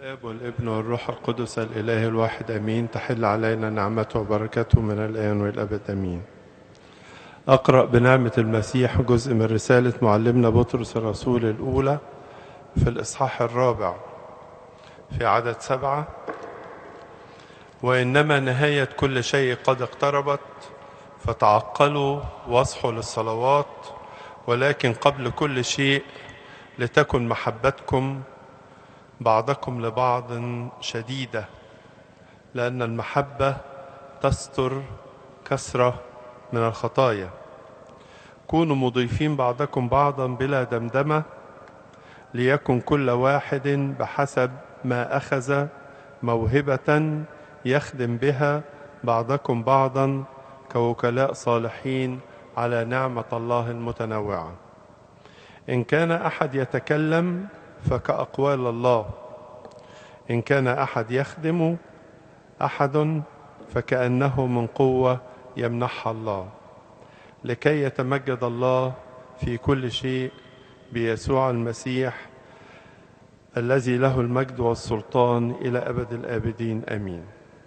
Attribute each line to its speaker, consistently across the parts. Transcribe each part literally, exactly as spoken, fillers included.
Speaker 1: الآب والابن والروح القدس الإله الواحد أمين. تحل علينا نعمته وبركاته من الآن والأبد أمين. أقرأ بنعمة المسيح جزء من رسالة معلمنا بطرس الرسول الأولى في الإصحاح الرابع في عدد سبعة: وإنما نهاية كل شيء قد اقتربت، فتعقلوا واصحوا للصلوات، ولكن قبل كل شيء لتكن محبتكم بعضكم لبعض شديدة، لأن المحبة تستر كثرة من الخطايا. كونوا مضيفين بعضكم بعضا بلا دمدمة، ليكن كل واحد بحسب ما أخذ موهبة يخدم بها بعضكم بعضا كوكلاء صالحين على نعمة الله المتنوعة. إن كان أحد يتكلم فكأقوال الله، إن كان أحد يخدم أحد فكأنه من قوة يمنحها الله، لكي يتمجد الله في كل شيء بيسوع المسيح الذي له المجد والسلطان إلى أبد الآبدين آمين.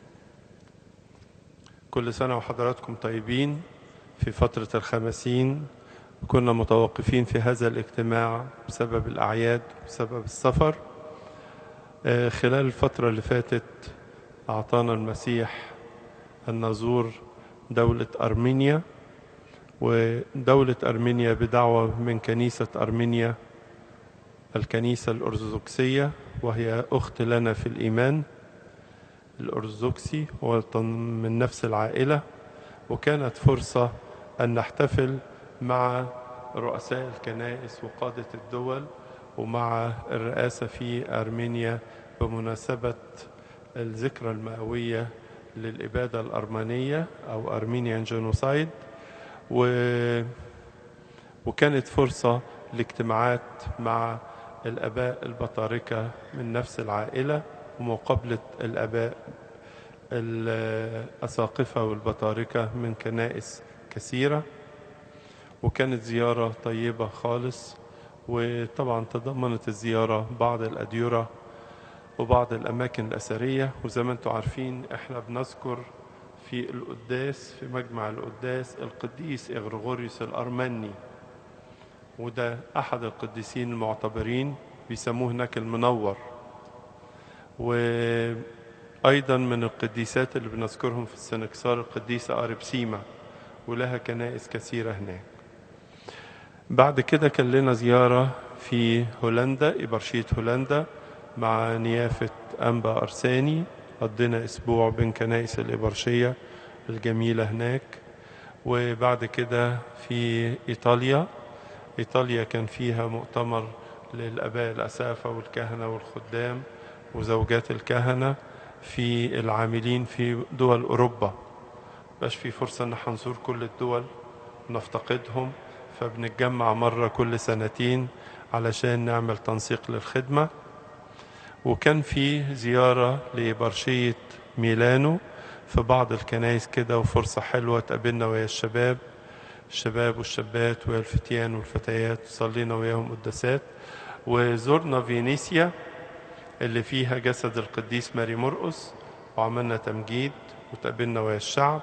Speaker 1: كل سنة وحضراتكم طيبين. في فترة الخمسين كنا متوقفين في هذا الاجتماع بسبب الأعياد بسبب السفر. خلال الفترة اللي فاتت أعطانا المسيح أن نزور دولة أرمينيا، ودولة أرمينيا بدعوة من كنيسة أرمينيا الكنيسة الأرثوذكسية، وهي أخت لنا في الإيمان الأرثوذكسي ومن نفس العائلة، وكانت فرصة أن نحتفل مع رؤساء الكنائس وقادة الدول ومع الرئاسة في أرمينيا بمناسبة الذكرى المئوية للإبادة الأرمنية أو أرمينيان جينوسايد، و... وكانت فرصة لاجتماعات مع الآباء البطاركة من نفس العائلة ومقابلة الآباء الأساقفة والبطاركة من كنائس كثيرة، وكانت زيارة طيبة خالص. وطبعا تضمنت الزيارة بعض الأديرة وبعض الأماكن الأثرية. وزي ما انتم عارفين احنا بنذكر في القداس في مجمع القداس القديس إغريغوريوس الأرمني، وده أحد القديسين المعتبرين، بيسموه هناك المنور. وأيضا من القديسات اللي بنذكرهم في السنكسار القديسة أريبسيما، ولها كنائس كثيرة هناك. بعد كده كان لنا زيارة في هولندا، إبرشية هولندا، مع نيافة أنبا أرساني. قضينا أسبوع بين كنائس الإبرشية الجميلة هناك. وبعد كده في إيطاليا إيطاليا كان فيها مؤتمر للآباء الأسافة والكهنة والخدام وزوجات الكهنة في العاملين في دول أوروبا. باش في فرصة أن نزور كل الدول ونفتقدهم، فبنتجمع مرة كل سنتين علشان نعمل تنسيق للخدمة. وكان في زيارة لإبرشية ميلانو في بعض الكنائس كده، وفرصة حلوة تقابلنا ويا الشباب الشباب والشابات ويا الفتيان والفتيات، وصلينا وياهم قداسات. وزرنا فينيسيا اللي فيها جسد القديس ماري مرقس، وعملنا تمجيد وتقابلنا ويا الشعب.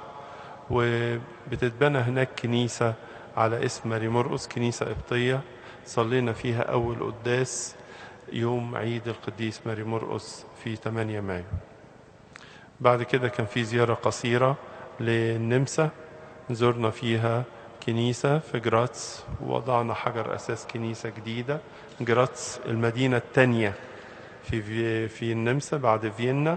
Speaker 1: وبتتبنى هناك كنيسة على اسم ماري مرقس، كنيسة قبطية، صلينا فيها أول قداس يوم عيد القديس ماري مرقس في ثمانية مايو. بعد كده كان في زيارة قصيرة للنمسا، زرنا فيها كنيسة في جراتس، ووضعنا حجر أساس كنيسة جديدة. جراتس المدينة الثانية في في النمسا بعد فيينا،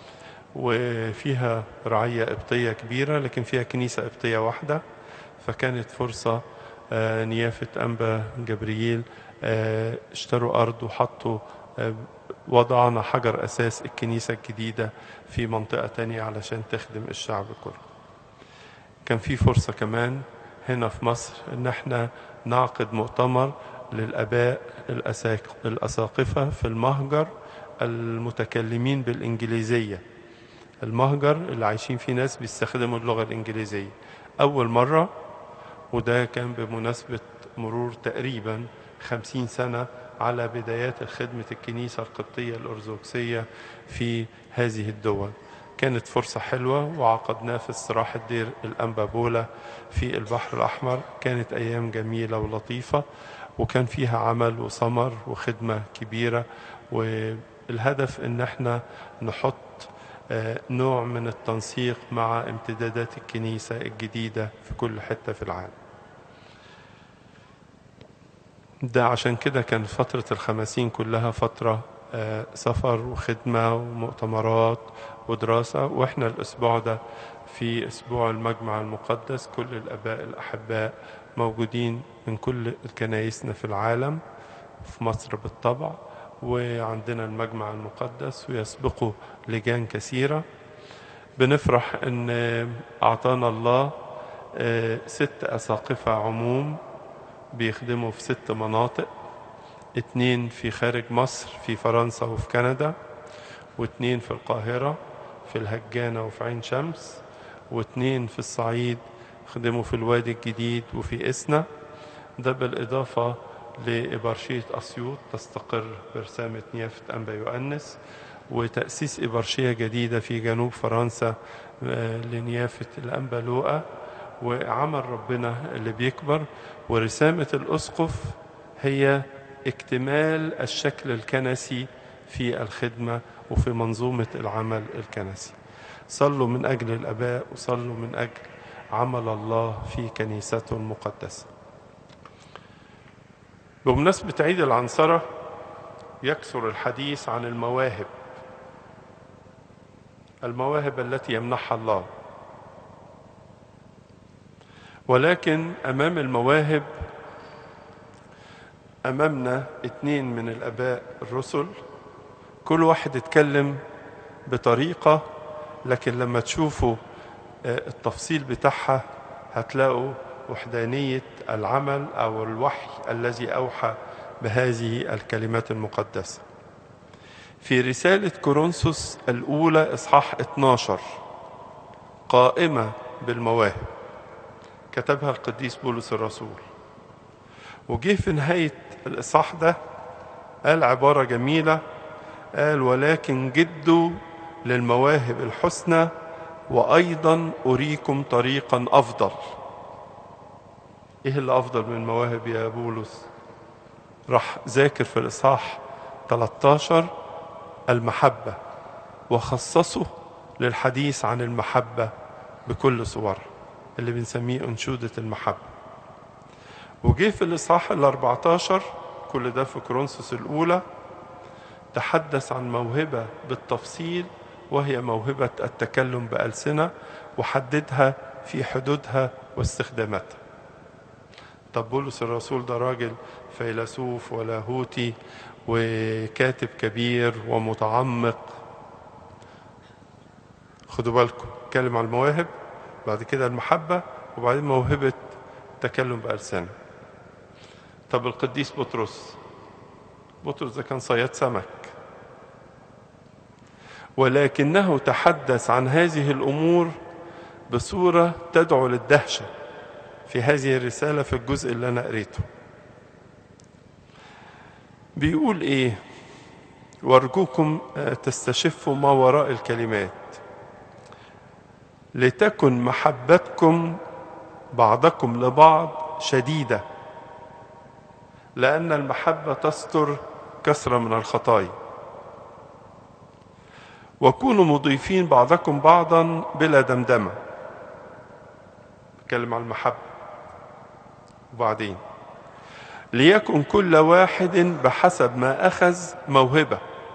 Speaker 1: وفيها رعية قبطية كبيرة لكن فيها كنيسة قبطية واحدة. فكانت فرصة نيافة أنبا جبريل اشتروا أرض وحطوا وضعنا حجر أساس الكنيسة الجديدة في منطقة تانية علشان تخدم الشعب كله. كان في فرصة كمان هنا في مصر ان احنا نعقد مؤتمر للآباء الأساقفة في المهجر المتكلمين بالإنجليزية، المهجر اللي عايشين فيه ناس بيستخدموا اللغة الإنجليزية أول مرة. وده كان بمناسبة مرور تقريبا خمسين سنة على بدايات خدمة الكنيسة القبطية الأرثوذكسية في هذه الدول. كانت فرصة حلوة وعقدناه في استراحة دير الأنبابولة في البحر الأحمر. كانت أيام جميلة ولطيفة، وكان فيها عمل وثمر وخدمة كبيرة، والهدف ان احنا نحط نوع من التنسيق مع امتدادات الكنيسة الجديدة في كل حتة في العالم. ده عشان كده كان فترة الخمسين كلها فترة سفر وخدمة ومؤتمرات ودراسة. واحنا الاسبوع ده في اسبوع المجمع المقدس، كل الاباء الاحباء موجودين من كل الكنايسنا في العالم، في مصر بالطبع، وعندنا المجمع المقدس ويسبقه لجان كثيرة. بنفرح ان اعطانا الله ست اساقفة عموم بيخدموا في ست مناطق، اتنين في خارج مصر في فرنسا وفي كندا، واتنين في القاهرة في الهجانة وفي عين شمس، واتنين في الصعيد خدموا في الوادي الجديد وفي إسنا. ده بالإضافة لإبرشية أسيوط تستقر برسامة نيافة أنبا يؤنس، وتأسيس إبرشية جديدة في جنوب فرنسا لنيافة الأنبا لوقا، وعمل ربنا اللي بيكبر. ورسامة الأسقف هي اكتمال الشكل الكنسي في الخدمة وفي منظومة العمل الكنسي. صلوا من أجل الآباء وصلوا من أجل عمل الله في كنيسته المقدسة. بمناسبة عيد العنصرة يكثر الحديث عن المواهب، المواهب التي يمنحها الله. ولكن أمام المواهب أمامنا اتنين من الآباء الرسل، كل واحد اتكلم بطريقة، لكن لما تشوفوا التفصيل بتاعها هتلاقوا وحدانية العمل أو الوحي الذي أوحى بهذه الكلمات المقدسة. في رسالة كورنثوس الأولى إصحاح اتناشر قائمة بالمواهب كتبها القديس بولس الرسول، وجه في نهاية الإصحاح ده قال عبارة جميلة، قال ولكن جدوا للمواهب الحسنى وأيضا أريكم طريقا أفضل. إيه اللي أفضل من المواهب يا بولس؟ راح ذاكر في الإصحاح ثلاثة عشر المحبة، وخصصه للحديث عن المحبة بكل صورها اللي بنسميه أنشودة المحبة. وجه في الإصحاح الأربعة عشر كل ده في كورنثوس الأولى تحدث عن موهبة بالتفصيل، وهي موهبة التكلم بألسنة، وحددها في حدودها واستخداماتها. طب بولس الرسول ده راجل فيلسوف ولاهوتي وكاتب كبير ومتعمق. خدوا بالكم، اتكلم عن المواهب، بعد كده المحبة، وبعدين موهبة تكلم بألسنة. طب القديس بطرس، بطرس ده كان صياد سمك، ولكنه تحدث عن هذه الأمور بصورة تدعو للدهشة في هذه الرسالة في الجزء اللي أنا قريته. بيقول إيه؟ وارجوكم تستشفوا ما وراء الكلمات، لتكن محبتكم بعضكم لبعض شديدة، لأن المحبة تستر كثرة من الخطايا، وكونوا مضيفين بعضكم بعضا بلا دمدمة. بتكلم عن المحبة. وبعدين ليكن كل واحد بحسب ما أخذ موهبة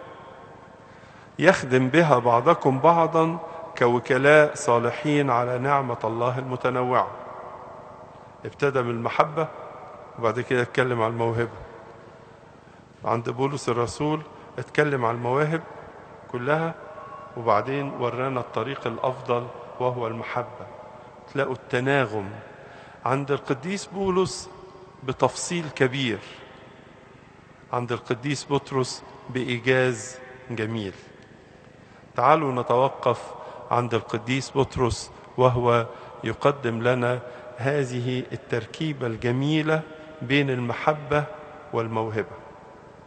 Speaker 1: يخدم بها بعضكم بعضا كوكلاء صالحين على نعمة الله المتنوعة. ابتدى من المحبة وبعد كده اتكلم عن الموهبة. عند بولس الرسول اتكلم عن المواهب كلها، وبعدين ورانا الطريق الأفضل وهو المحبة. تلاقوا التناغم عند القديس بولس بتفصيل كبير، عند القديس بطرس بإيجاز جميل. تعالوا نتوقف عند القديس بطرس وهو يقدم لنا هذه التركيبة الجميلة بين المحبة والموهبة.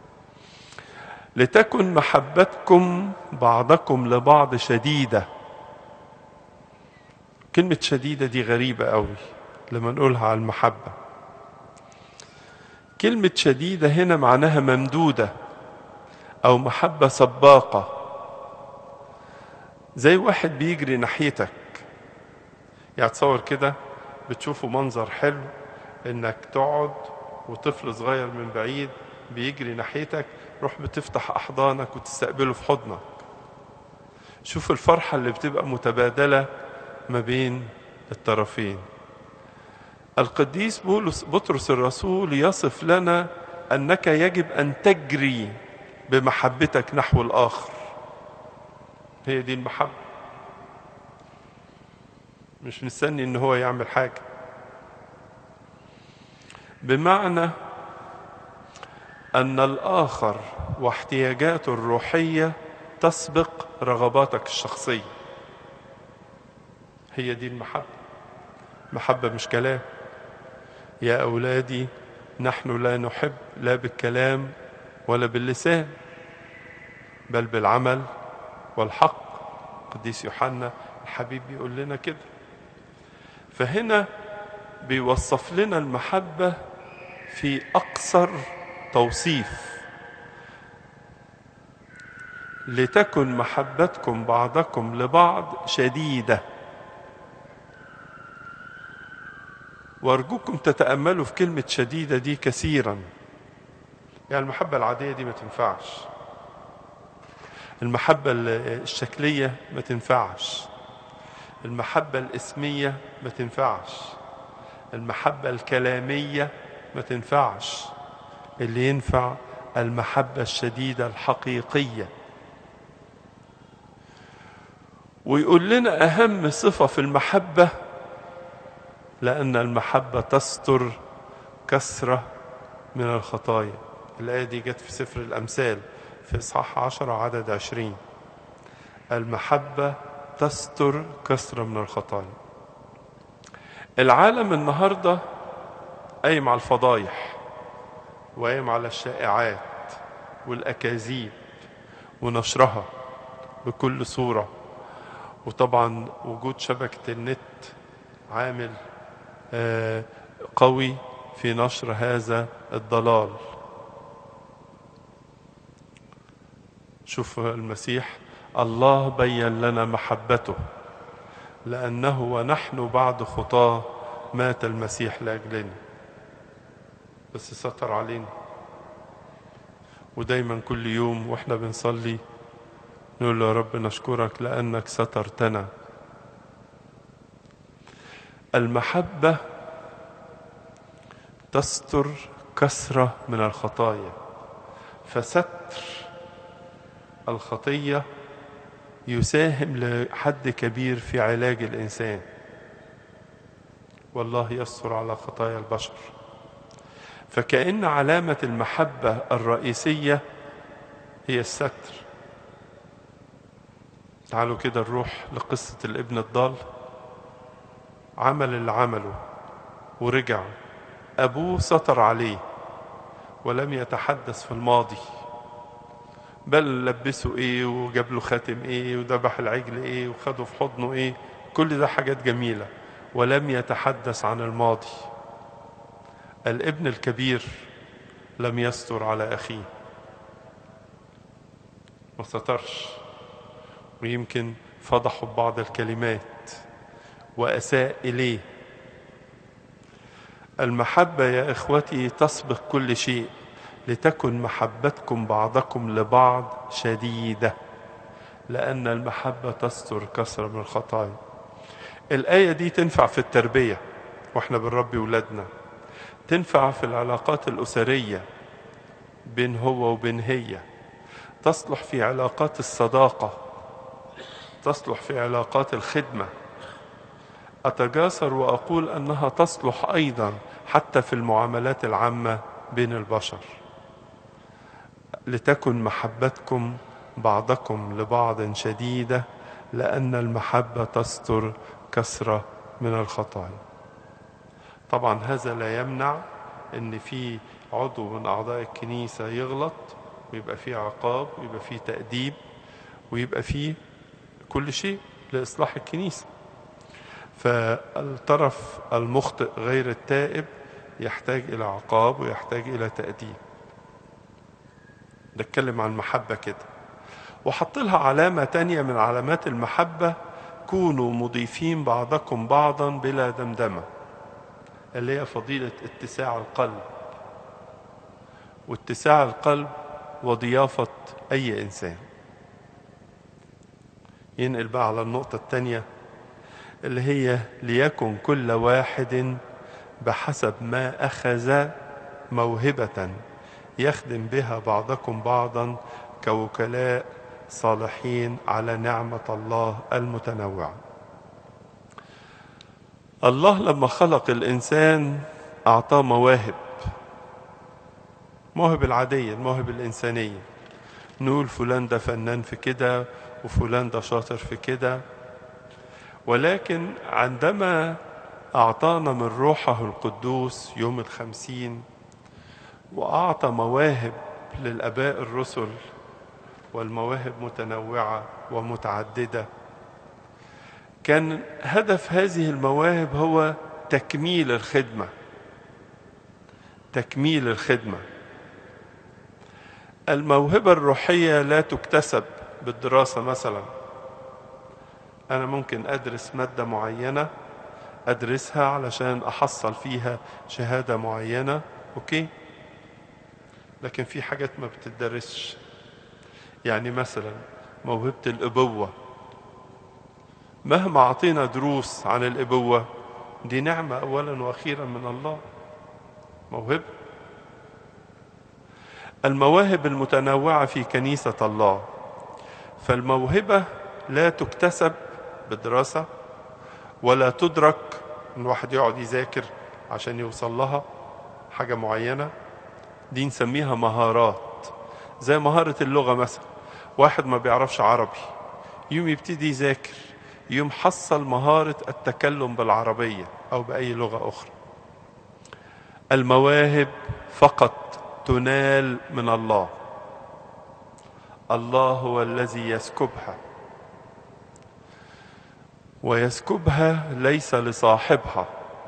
Speaker 1: لتكن محبتكم بعضكم لبعض شديدة. كلمة شديدة دي غريبة قوي لما نقولها على المحبة. كلمة شديدة هنا معناها ممدودة أو محبة سباقة، زي واحد بيجري ناحيتك. يعني تصور كده بتشوفوا منظر حلو انك تقعد وطفل صغير من بعيد بيجري ناحيتك، روح بتفتح احضانك وتستقبله في حضنك. شوف الفرحة اللي بتبقى متبادلة ما بين الطرفين. القديس بولس بطرس الرسول يصف لنا انك يجب ان تجري بمحبتك نحو الاخر. هي دي المحبة، مش مستني ان هو يعمل حاجة. بمعنى ان الاخر واحتياجاته الروحية تسبق رغباتك الشخصية. هي دي المحبة. محبة مش كلام. يا اولادي نحن لا نحب لا بالكلام ولا باللسان بل بالعمل والحق. قديس يوحنا الحبيب بيقول لنا كده. فهنا بيوصف لنا المحبة في أقصر توصيف. لتكن محبتكم بعضكم لبعض شديدة. وأرجوكم تتأملوا في كلمة شديدة دي كثيرا. يعني المحبة العادية دي ما تنفعش، المحبة الشكلية ما تنفعش، المحبة الاسمية ما تنفعش، المحبة الكلامية ما تنفعش. اللي ينفع المحبة الشديدة الحقيقية. ويقول لنا أهم صفة في المحبة، لأن المحبة تستر كثرة من الخطايا. الآية دي جت في سفر الأمثال في إصحاح عشرة عدد عشرين. المحبة تستر كثرة من الخطايا. العالم النهاردة قايم على الفضايح وقايم على الشائعات والأكاذيب ونشرها بكل صورة. وطبعا وجود شبكة النت عامل قوي في نشر هذا الضلال. شوف المسيح، الله بين لنا محبته لأنه ونحن بعد خطاه مات المسيح لأجلنا. بس ستر علينا. ودايما كل يوم واحنا بنصلي نقول له يا رب نشكرك لأنك سترتنا. المحبة تستر كثرة من الخطايا. فستر الخطية يساهم لحد كبير في علاج الإنسان. والله يستر على خطايا البشر. فكأن علامة المحبة الرئيسية هي الستر. تعالوا كده نروح لقصة الابن الضال. عمل اللي عمله ورجع، أبوه ستر عليه ولم يتحدث في الماضي، بل لبسه ايه وجاب له خاتم ايه وذبح العجل ايه وخده في حضنه ايه. كل ده حاجات جميلة، ولم يتحدث عن الماضي. الابن الكبير لم يستر على أخيه، ما سترش، ويمكن فضحه ببعض الكلمات وأساء إليه. المحبة يا إخوتي تسبق كل شيء. لتكن محبتكم بعضكم لبعض شديدة لأن المحبة تستر كثرة من الخطايا. الآية دي تنفع في التربية وإحنا بنربي ولادنا، تنفع في العلاقات الأسرية بين هو وبين هي، تصلح في علاقات الصداقة، تصلح في علاقات الخدمة. أتجاسر وأقول أنها تصلح أيضا حتى في المعاملات العامة بين البشر. لتكن محبتكم بعضكم لبعض شديدة لأن المحبة تستر كثرة من الخطايا. طبعا هذا لا يمنع أن في عضو من أعضاء الكنيسة يغلط ويبقى فيه عقاب ويبقى فيه تأديب ويبقى فيه كل شيء لإصلاح الكنيسة. فالطرف المخطئ غير التائب يحتاج إلى عقاب ويحتاج إلى تأديب. نتكلم عن المحبة كده، وحط لها علامة تانية من علامات المحبة: كونوا مضيفين بعضكم بعضا بلا دمدمة، اللي هي فضيلة اتساع القلب. واتساع القلب وضيافة أي إنسان. ينقل بقى على النقطة التانية اللي هي: ليكن كل واحد بحسب ما أخذ موهبة يخدم بها بعضكم بعضا كوكلاء صالحين على نعمة الله المتنوعة. الله لما خلق الإنسان أعطاه مواهب، مواهب العادية، المواهب الإنسانية. نقول فلان ده فنان في كده وفلان ده شاطر في كده، ولكن عندما أعطانا من روحه القدوس يوم الخمسين وأعطى مواهب للآباء الرسل، والمواهب متنوعة ومتعددة، كان هدف هذه المواهب هو تكميل الخدمة. تكميل الخدمة. الموهبة الروحية لا تكتسب بالدراسة. مثلا أنا ممكن أدرس مادة معينة، أدرسها علشان أحصل فيها شهادة معينة، أوكي، لكن في حاجات ما بتدرسش. يعني مثلا موهبة الأبوة، مهما أعطينا دروس عن الأبوة دي نعمة أولا وأخيرا من الله، موهبة. المواهب المتنوعة في كنيسة الله، فالموهبة لا تكتسب بالدراسة ولا تدرك ان واحد يقعد يذاكر عشان يوصل لها حاجة معينة. دي نسميها مهارات، زي مهارة اللغة مثلا. واحد ما بيعرفش عربي يوم يبتدي يذاكر، يوم حصل مهارة التكلم بالعربية أو بأي لغة أخرى. المواهب فقط تنال من الله. الله هو الذي يسكبها، ويسكبها ليس لصاحبها،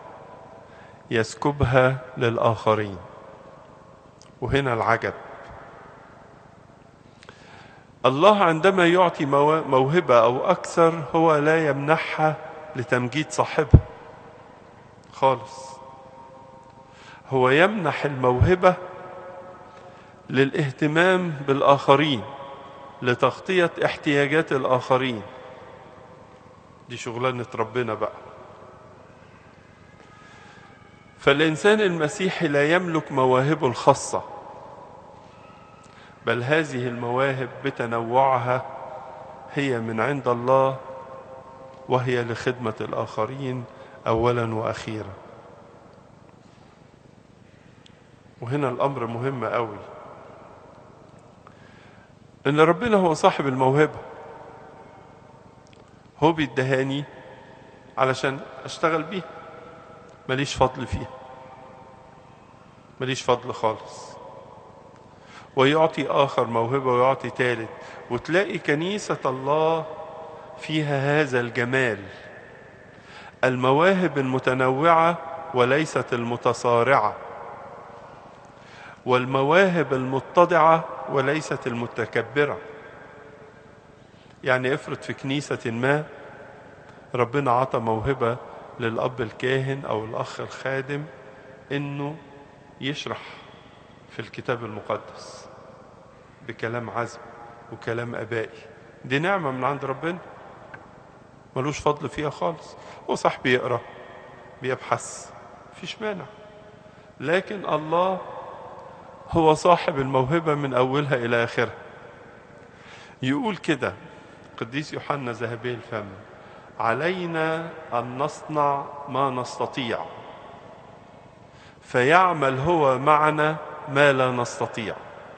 Speaker 1: يسكبها للآخرين. وهنا العجب، الله عندما يعطي موهبة أو أكثر هو لا يمنحها لتمجيد صاحبها خالص. هو يمنح الموهبة للاهتمام بالآخرين، لتغطية احتياجات الآخرين. دي شغلانة ربنا بقى. فالإنسان المسيحي لا يملك مواهبه الخاصة، بل هذه المواهب بتنوعها هي من عند الله، وهي لخدمة الآخرين أولا وأخيرا. وهنا الأمر مهم قوي، إن ربنا هو صاحب الموهبة. هو بيدهاني علشان أشتغل بيها، ماليش فضل فيها، ماليش فضل خالص. ويعطي آخر موهبة ويعطي ثالث، وتلاقي كنيسة الله فيها هذا الجمال، المواهب المتنوعة وليست المتصارعة، والمواهب المتضعة وليست المتكبرة. يعني افرض في كنيسة ما ربنا عطى موهبة للأب الكاهن أو الأخ الخادم إنه يشرح في الكتاب المقدس بكلام عذب وكلام أبائي. دي نعمة من عند ربنا، ملوش فضل فيها خالص. هو صح بيقرأ بيبحث، مفيش مانع، لكن الله هو صاحب الموهبة من أولها إلى آخرها. يقول كده قديس يوحنا ذهبي الفم: علينا أن نصنع ما نستطيع، فيعمل هو معنا ما لا نستطيع.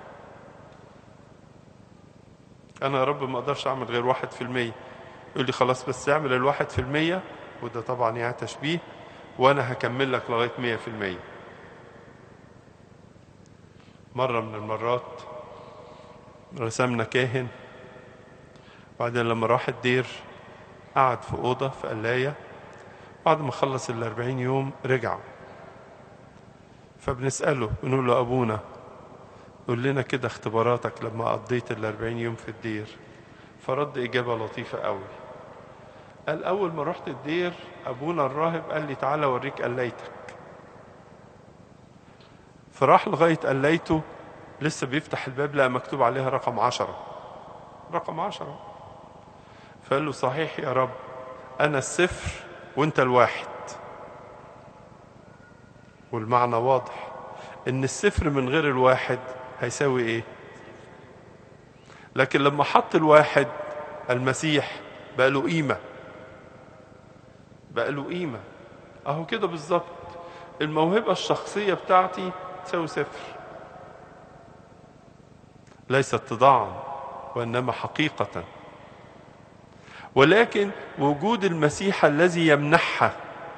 Speaker 1: أنا يا رب ما أقدرش أعمل غير واحد في المية. يقول لي خلاص بس اعمل الواحد في المية، وده طبعا يعني تشبيه، وأنا هكمل لك لغاية مية في المية. مرة من المرات رسمنا كاهن، وبعدين لما راح الدير قعد في أوضة في قلاية، بعد ما خلص الأربعين يوم رجع. فبنسأله بنقول له أبونا قول لنا كده اختباراتك لما قضيت الأربعين يوم في الدير. فرد إجابة لطيفة قوي. قال أول ما رحت الدير أبونا الراهب قال لي تعالى أوريك قلايتك. فراح لغاية قلايته، لسه بيفتح الباب لقى مكتوب عليها رقم عشرة، رقم عشرة. فقال له صحيح يا رب، أنا الصفر وأنت الواحد. والمعنى واضح إن الصفر من غير الواحد هيساوي إيه؟ لكن لما حط الواحد المسيح بقى له قيمة، بقى له قيمة. أهو كده بالظبط، الموهبة الشخصية بتاعتي تساوي صفر، ليست تضاعا وإنما حقيقة. ولكن وجود المسيح الذي يمنحها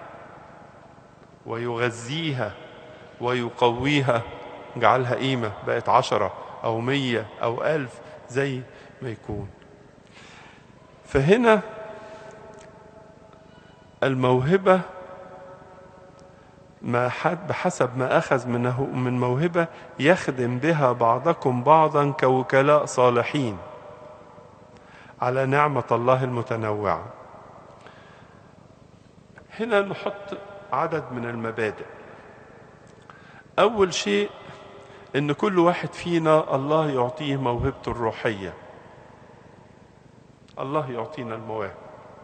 Speaker 1: ويغذيها ويقويها جعلها قيمة، بقت عشرة أو مية أو ألف زي ما يكون. فهنا الموهبة ما حد بحسب ما أخذ منه من موهبة يخدم بها بعضكم بعضا كوكلاء صالحين على نعمة الله المتنوعة. هنا نحط عدد من المبادئ. أول شيء إن كل واحد فينا الله يعطيه موهبته الروحية. الله يعطينا المواهب،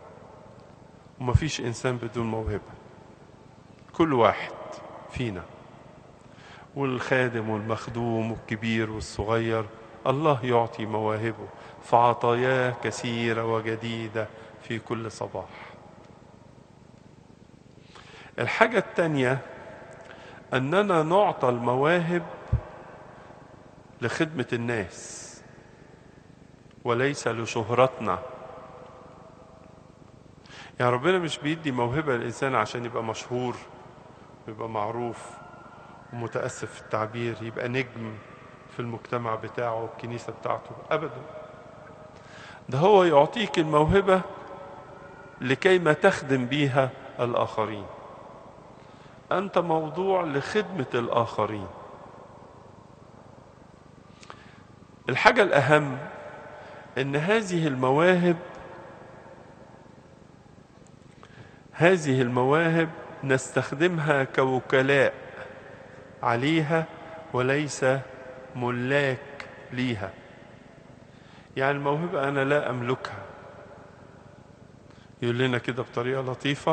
Speaker 1: ومفيش إنسان بدون موهبة، كل واحد فينا، والخادم والمخدوم والكبير والصغير، الله يعطي مواهبه، فعطاياه كثيرة وجديدة في كل صباح. الحاجة الثانية أننا نعطى المواهب لخدمة الناس وليس لشهرتنا. يعني ربنا مش بيدي موهبة للإنسان عشان يبقى مشهور ويبقى معروف ومتأسف في التعبير، يبقى نجم في المجتمع بتاعه والكنيسة بتاعته، أبدا. ده هو يعطيك الموهبة لكي ما تخدم بيها الآخرين. أنت موضوع لخدمة الآخرين. الحاجة الأهم أن هذه المواهب هذه المواهب نستخدمها كوكلاء عليها وليس ملاك ليها. يعني الموهبة أنا لا أملكها. يقول لنا كده بطريقة لطيفة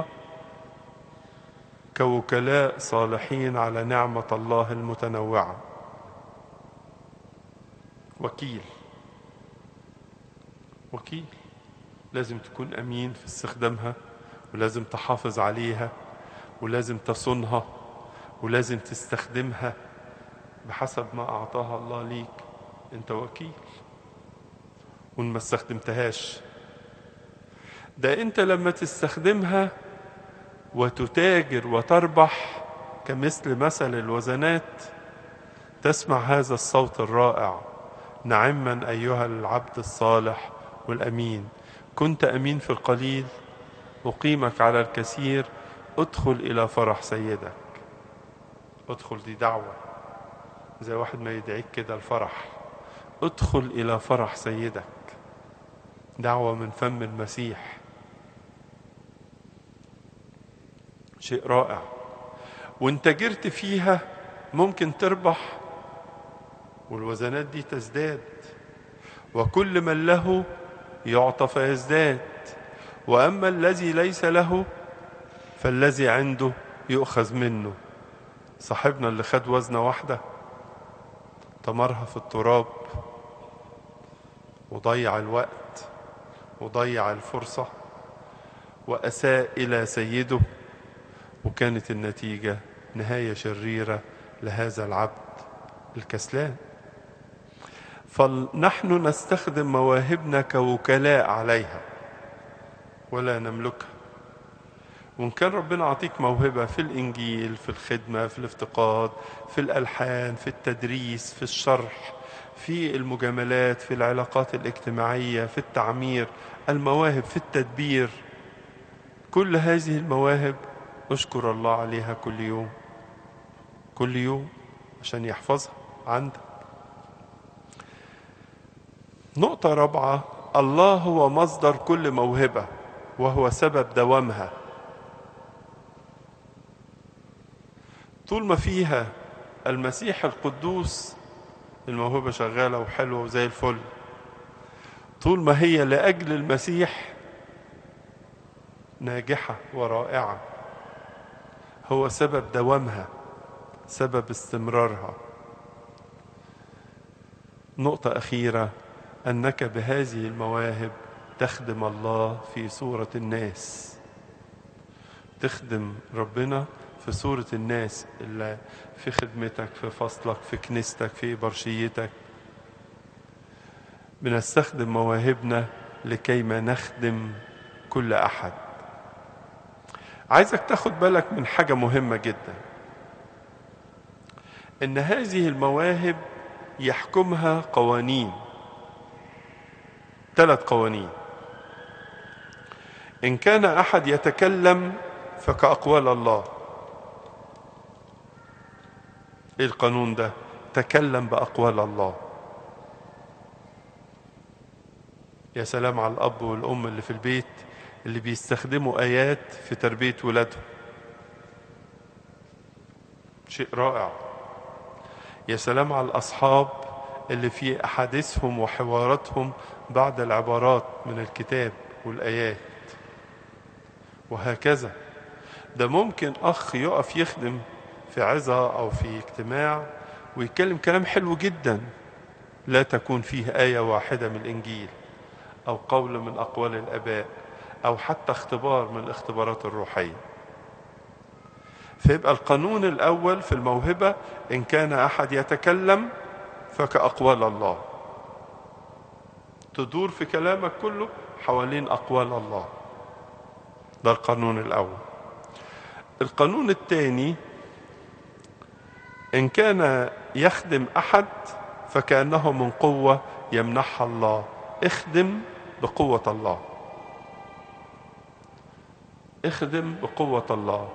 Speaker 1: كوكلاء صالحين على نعمة الله المتنوعة. وكيل وكيل لازم تكون أمين في استخدامها، ولازم تحافظ عليها، ولازم تصونها، ولازم تستخدمها بحسب ما أعطاها الله ليك. أنت وكيل، وإن ما استخدمتهاش، ده أنت لما تستخدمها وتتاجر وتربح كمثل مثل الوزنات تسمع هذا الصوت الرائع: نعما أيها العبد الصالح والأمين، كنت أمين في القليل أقيمك على الكثير، ادخل إلى فرح سيدك. ادخل دي دعوة، زي واحد ما يدعيك كده الفرح، ادخل إلى فرح سيدك، دعوة من فم المسيح. شيء رائع. وانت جرت فيها ممكن تربح والوزنات دي تزداد، وكل من له يعطى فيزداد، وأما الذي ليس له فالذي عنده يؤخذ منه. صاحبنا اللي خد وزنة واحدة تمرها في التراب وضيع الوقت وضيع الفرصة وأساء إلى سيده، وكانت النتيجة نهاية شريرة لهذا العبد الكسلان. فنحن نستخدم مواهبنا كوكلاء عليها ولا نملكها. وإن كان ربنا عطيك موهبة في الإنجيل، في الخدمة، في الافتقاد، في الألحان، في التدريس، في الشرح، في المجاملات، في العلاقات الاجتماعية، في التعمير، المواهب في التدبير. كل هذه المواهب اشكر الله عليها كل يوم كل يوم عشان يحفظها عندك. نقطة رابعة، الله هو مصدر كل موهبة وهو سبب دوامها. طول ما فيها المسيح القدوس الموهبة شغالة وحلوة وزي الفل. طول ما هي لأجل المسيح ناجحة ورائعة، هو سبب دوامها، سبب استمرارها. نقطة أخيرة، أنك بهذه المواهب تخدم الله في صورة الناس، تخدم ربنا في صورة الناس اللي في خدمتك، في فصلك، في كنيستك، في برشيتك. بنستخدم مواهبنا لكي ما نخدم كل أحد. عايزك تاخد بالك من حاجة مهمة جدا، إن هذه المواهب يحكمها قوانين، ثلاث قوانين. إن كان أحد يتكلم فكأقوال الله. إيه القانون ده؟ تكلم بأقوال الله. يا سلام على الأب والأم اللي في البيت اللي بيستخدموا آيات في تربية ولادهم، شيء رائع. يا سلام على الأصحاب اللي في أحاديثهم وحواراتهم بعد العبارات من الكتاب والآيات، وهكذا. ده ممكن أخ يقف يخدم في عظة أو في اجتماع ويتكلم كلام حلو جدا، لا تكون فيه آية واحدة من الإنجيل أو قول من أقوال الآباء أو حتى اختبار من الاختبارات الروحية. فيبقى القانون الأول في الموهبة، إن كان أحد يتكلم فكأقوال الله. تدور في كلامك كله حوالين أقوال الله. ده القانون الأول. القانون الثاني، إن كان يخدم أحد فكأنه من قوة يمنحها الله. اخدم بقوة الله، اخدم بقوة الله.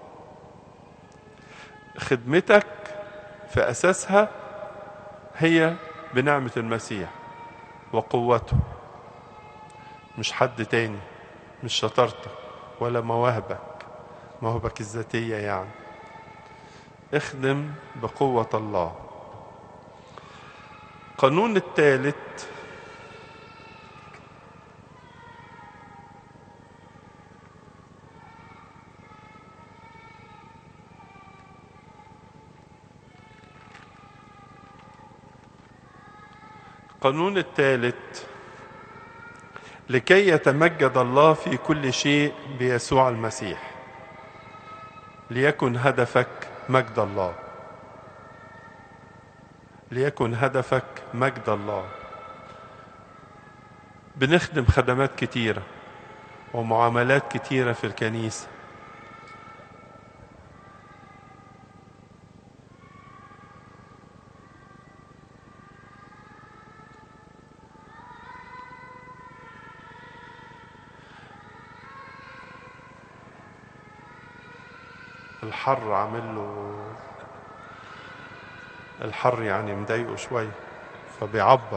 Speaker 1: خدمتك في أساسها هي بنعمة المسيح وقوته، مش حد تاني، مش شطارتك ولا مواهبك، مواهبك الذاتية يعني. اخدم بقوة الله. القانون الثالث، القانون الثالث، لكي يتمجد الله في كل شيء بيسوع المسيح، ليكن هدفك مجد الله، ليكن هدفك مجد الله. بنخدم خدمات كتيرة ومعاملات كتيرة في الكنيسة، الحر عامل له، الحر يعني مضايقه شوية فبيعبر.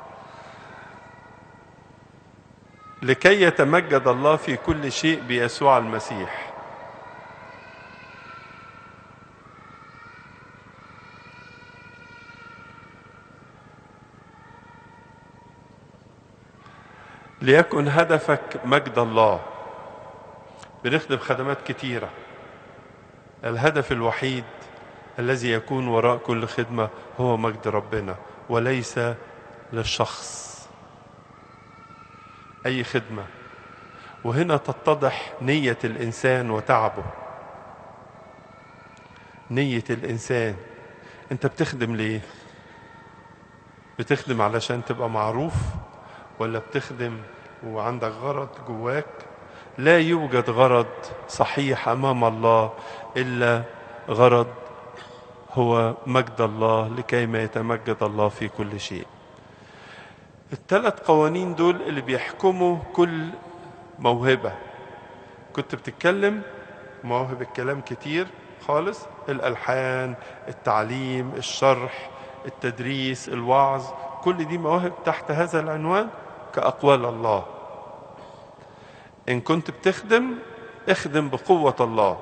Speaker 1: لكي يتمجد الله في كل شيء بيسوع المسيح. ليكن هدفك مجد الله. بنخدم خدمات كتيرة، الهدف الوحيد الذي يكون وراء كل خدمة هو مجد ربنا وليس للشخص. أي خدمة، وهنا تتضح نية الإنسان وتعبه. نية الإنسان، أنت بتخدم ليه؟ بتخدم علشان تبقى معروف، ولا بتخدم وعندك غرض جواك؟ لا يوجد غرض صحيح أمام الله إلا غرض هو مجد الله لكي ما يتمجد الله في كل شيء. الثلاث قوانين دول اللي بيحكموا كل موهبة. كنت بتتكلم مواهب الكلام كتير خالص، الألحان، التعليم، الشرح، التدريس، الوعظ، كل دي مواهب تحت هذا العنوان كأقوال الله. إن كنت بتخدم اخدم بقوة الله،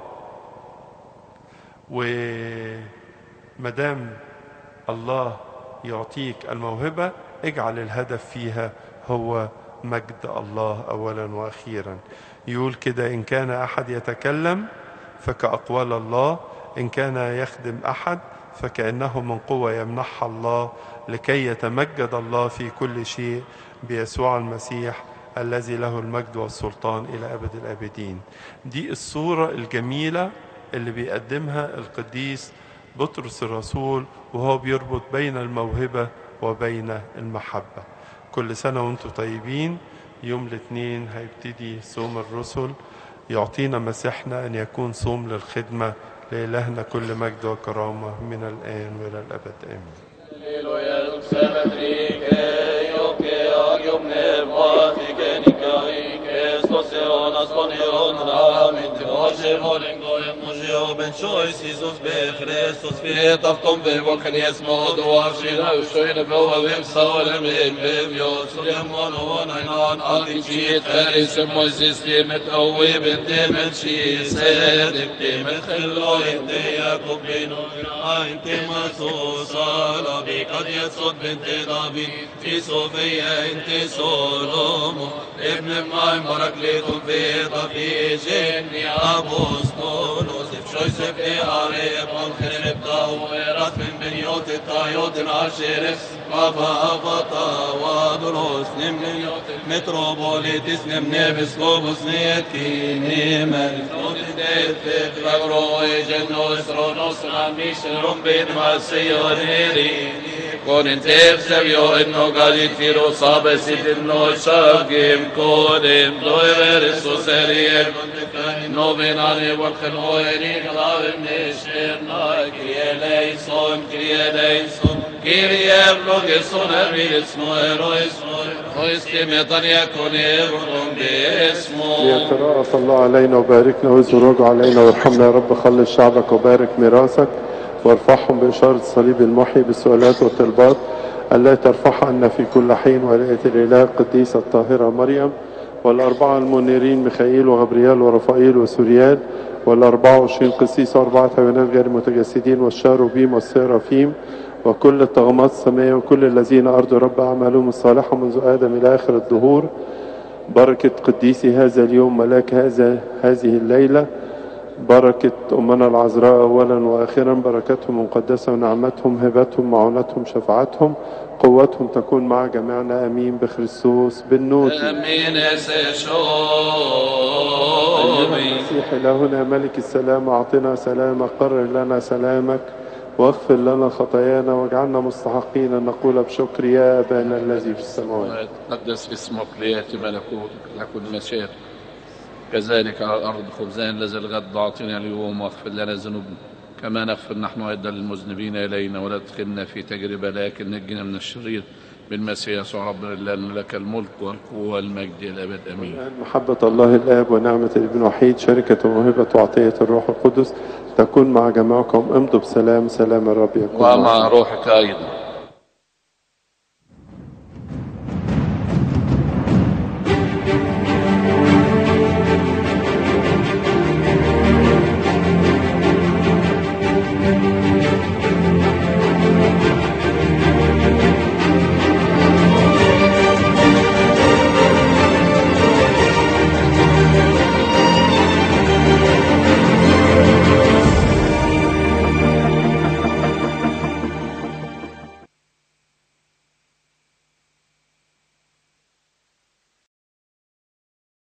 Speaker 1: ومدام الله يعطيك الموهبة اجعل الهدف فيها هو مجد الله أولا وأخيرا. يقول كده: إن كان أحد يتكلم فكأقوال الله، إن كان يخدم أحد فكأنه من قوة يمنحها الله، لكي يتمجد الله في كل شيء بيسوع المسيح الذي له المجد والسلطان إلى أبد الآبدين. دي الصورة الجميلة اللي بيقدمها القديس بطرس الرسول وهو بيربط بين الموهبة وبين المحبة. كل سنة وانتم طيبين. يوم الاثنين هيبتدي صوم الرسل، يعطينا مسيحنا أن يكون صوم للخدمة. لإلهنا كل مجد وكرامة من الآن وإلى الأبد آمين.
Speaker 2: Ben choice Jesus be Christus be taftom be volken yes mod wa shina shoyne be wa vem salem em em yo sulem mon on ainan anti chit khalis moses met awe ben men shi sed met khlo ente yakob bin ente maso sala bi qad yasud bint david fi sofia ente solomo ibn mai barak lekum fi tafi jeni apostolos شويسف لي عريب منخرب طاويرات من بنيوت الطايوت العشيرة بابا أبطا ودروس نمن متروبوليتس نمن بسكوبس نيتي نيمن نوت ديت فغروي جنوس رونوس عميش رمبين مع السياريري كون انتف سبيو انو قادي تفيرو صابة سيد انو شاقيم كونم دوير السوسريم نو بيناني والخنويني غلاب نشيرنا كريا ليسون كريا ليسون كريا بلوغسون أمين اسمه رويسمو رويستميطان يكون يبرم باسمه.
Speaker 1: ليترأف الله علينا وباركنا ويزرج علينا وارحمنا يا رب. خلص شعبك وبارك ميراثك وارفعهم بإشارة الصليب المحيي بالسؤالات والطلبات التي ترفعها عنا في كل حين. ولاية الإله القديسة الطاهرة مريم والأربعة المنيرين ميخائيل وغبريال ورفائيل وسوريال والأربعة وعشرين قسيس وأربعة حيوانات غير متجسدين والشاروبيم والسيرافيم وكل الطغمات السماء وكل الذين أرضوا رب أعمالهم الصالحة منذ آدم إلى آخر الدهور. بركة قديسي هذا اليوم ملاك هذا هذه الليلة، بركة أمنا العذراء أولا وآخرا، بركتهم مقدسة ونعمتهم هبتهم معونتهم شفاعتهم قوتهم تكون مع جميعنا. أمين بخريستوس بالنور.
Speaker 2: أمين يسوع.
Speaker 1: المسيح إلهنا ملك السلام أعطنا سلامك، قرر لنا سلامك واغفر لنا خطايانا واجعلنا مستحقين أن نقول بشكر يا أبانا الذي في السماوات.
Speaker 2: تقدس اسمك ليأتي ملكوتك لكن مشيئتك كذلك على الأرض. خبزنا الذي الغد أعطنا اليوم واغفر لنا ذنوبنا كما نغفر نحن أيضا للمذنبين إلينا ولا تدخلنا في تجربة لكن نجنا من الشرير بالمسيح يسوع ربنا لأن لك الملك والقوة والمجد إلى الأبد آمين.
Speaker 1: محبة الله الآب ونعمة الابن الوحيد شركة وموهبة وعطية الروح القدس تكون مع جميعكم. امضوا بسلام. سلام الرب يكون
Speaker 2: ومع روحك أيضا.